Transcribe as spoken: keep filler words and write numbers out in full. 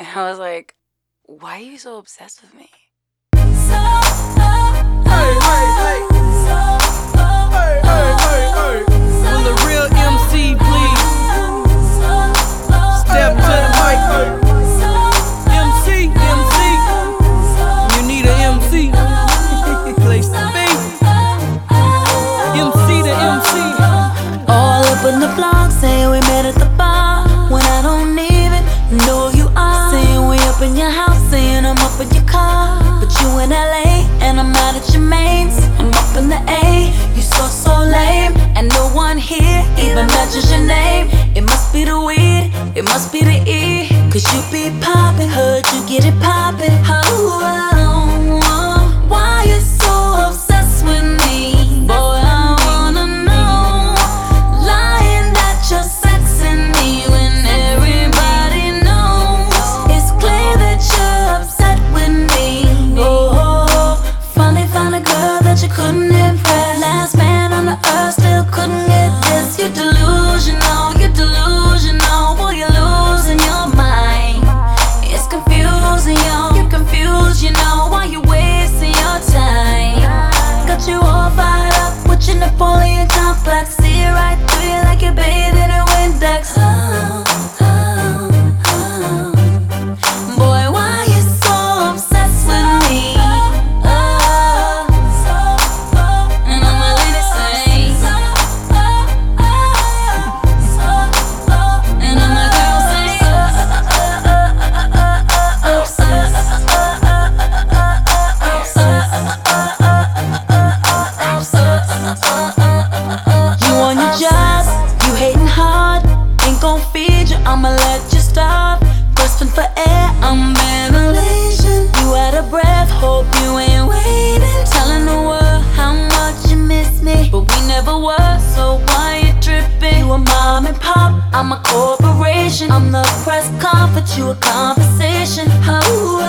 And I was like, why are you so obsessed with me? Hey, hey, hey. Hey, hey, hey, hey. Will the real M C please step to the mic? M C, M C. You need a M C. Place to be. M C to M C. All up in the vlog, saying we met at the bar, when I don't even know who you are. Saying we up in your house, saying I'm up in your car, but you in L A and I'm out at your mains. I'm up in the A, you so so lame, and no one here even mentions your name. It must be the weed, it must be the E, cause you be poppin', heard you get it poppin'. Oh, oh, oh, why you so obsessed with me? Boy, I wanna know. Lying that you're sexing me when everybody knows. It's clear that you're upset with me. Oh, finally found a girl that you couldn't impress. Last man on the earth still couldn't get this. You're delusional, you're delusional. Boy, you're losing your mind. It's confusing, yo, you're confused, you know. Why you wasting your time? Got you all fired up with your Napoleon complex. See it right through you like you're bathing in Windex. Oh, oh, oh. Boy, why you so obsessed with me? Oh, and all my ladies say, and all my girls say, you on your job, you hating hard, ain't gon' feed you, I'ma let you starve. Grasping for air, I'm ventilation. You out of breath, hope you ain't waiting. Telling the world how much you miss me, but we never were, so why you tripping? You a mom and pop, I'm a corporation. I'm the press conference, you a conversation. Oh,